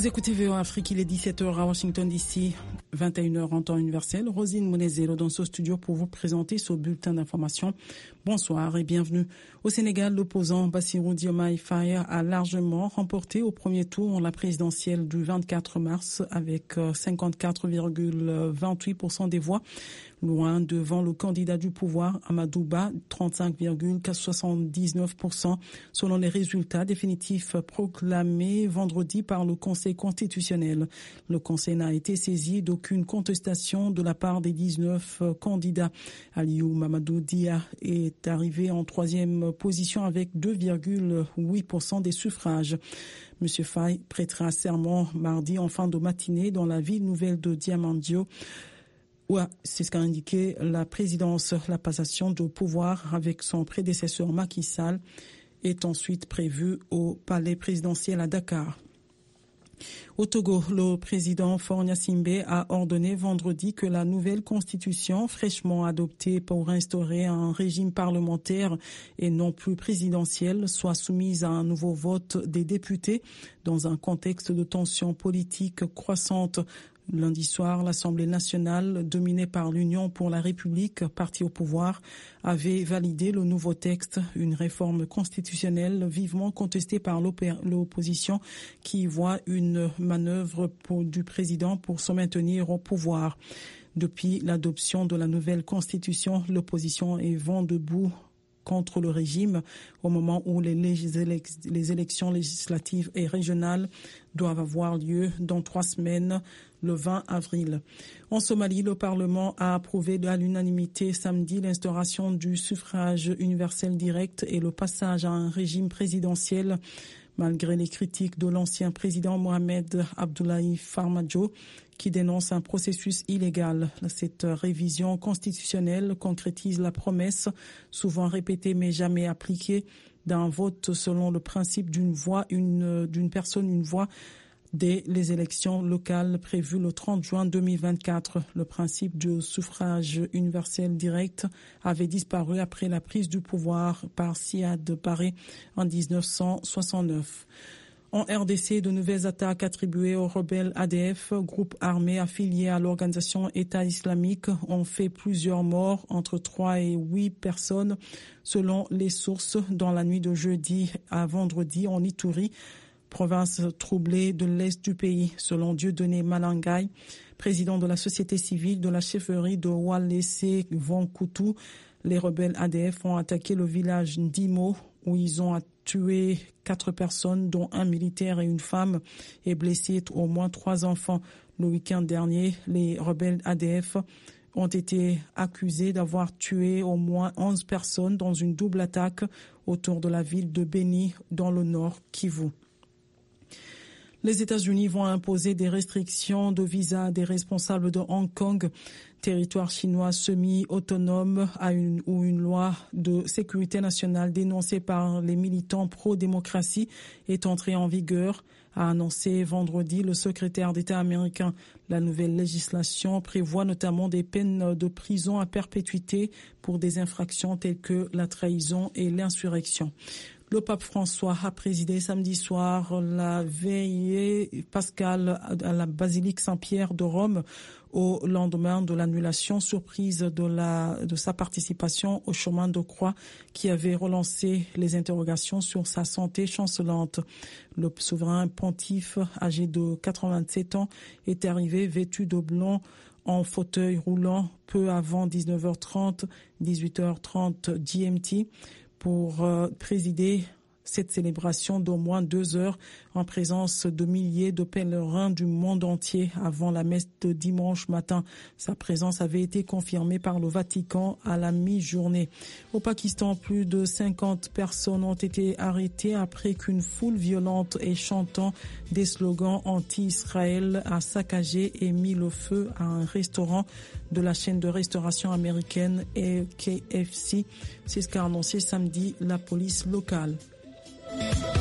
Vous écoutez VOA Afrique, il est 17h à Washington DC, 21h en temps universel. Rosine Monezero dans ce studio pour vous présenter ce bulletin d'information. Bonsoir et bienvenue. Au Sénégal, l'opposant Bassirou Diomaye Faye a largement remporté au premier tour la présidentielle du 24 mars avec 54,28% des voix, loin devant le candidat du pouvoir Amadou Ba, 35,79%, selon les résultats définitifs proclamés vendredi par le Conseil constitutionnel. Le Conseil n'a été saisi d'aucune contestation de la part des 19 candidats. Aliou Mamadou Dia est arrivé en troisième position avec 2,8% des suffrages. Monsieur Faye prêtera serment mardi en fin de matinée dans la ville nouvelle de Diamandio. Ouais, c'est ce qu'a indiqué la présidence. La passation de pouvoir avec son prédécesseur Macky Sall est ensuite prévue au palais présidentiel à Dakar. Au Togo, le président Faure Gnassingbé a ordonné vendredi que la nouvelle constitution fraîchement adoptée pour instaurer un régime parlementaire et non plus présidentiel soit soumise à un nouveau vote des députés dans un contexte de tensions politiques croissantes. Lundi soir, l'Assemblée nationale, dominée par l'Union pour la République, parti au pouvoir, avait validé le nouveau texte, une réforme constitutionnelle vivement contestée par l'opposition qui voit une manœuvre du président pour se maintenir au pouvoir. Depuis l'adoption de la nouvelle constitution, l'opposition est vent debout contre le régime au moment où les élections législatives et régionales doivent avoir lieu dans 3 semaines, le 20 avril. En Somalie, le Parlement a approuvé à l'unanimité samedi l'instauration du suffrage universel direct et le passage à un régime présidentiel. Malgré les critiques de l'ancien président Mohamed Abdullahi Farmajo, qui dénonce un processus illégal. Cette révision constitutionnelle concrétise la promesse, souvent répétée mais jamais appliquée, d'un vote selon le principe d'une personne, une voix, dès les élections locales prévues le 30 juin 2024. Le principe du suffrage universel direct avait disparu après la prise du pouvoir par Siad Barre en 1969. En RDC, de nouvelles attaques attribuées aux rebelles ADF, groupe armé affilié à l'organisation État islamique, ont fait plusieurs morts, entre 3 et 8 personnes, selon les sources, dans la nuit de jeudi à vendredi en Ituri, province troublée de l'est du pays, selon Dieudonné Malangay, président de la société civile de la chefferie de Walese-Vonkoutou. Les rebelles ADF ont attaqué le village d'Imo, où ils ont tué 4 personnes, dont un militaire et une femme, et blessé au moins 3 enfants. Le week-end dernier, les rebelles ADF ont été accusés d'avoir tué au moins 11 personnes dans une double attaque autour de la ville de Beni, dans le nord Kivu. Les États-Unis vont imposer des restrictions de visa à des responsables de Hong Kong, territoire chinois semi-autonome, où une loi de sécurité nationale dénoncée par les militants pro-démocratie est entrée en vigueur, a annoncé vendredi le secrétaire d'État américain. La nouvelle législation prévoit notamment des peines de prison à perpétuité pour des infractions telles que la trahison et l'insurrection. Le pape François a présidé samedi soir la veillée pascale à la basilique Saint-Pierre de Rome au lendemain de l'annulation surprise de sa participation au chemin de croix qui avait relancé les interrogations sur sa santé chancelante. Le souverain pontife, âgé de 87 ans, est arrivé vêtu de blanc en fauteuil roulant peu avant 19h30, 18h30 GMT, pour présider cette célébration d'au moins 2 heures en présence de milliers de pèlerins du monde entier avant la messe de dimanche matin. Sa présence avait été confirmée par le Vatican à la mi-journée. Au Pakistan, plus de 50 personnes ont été arrêtées après qu'une foule violente et chantant des slogans anti-Israël a saccagé et mis le feu à un restaurant de la chaîne de restauration américaine KFC. C'est ce qu'a annoncé samedi la police locale.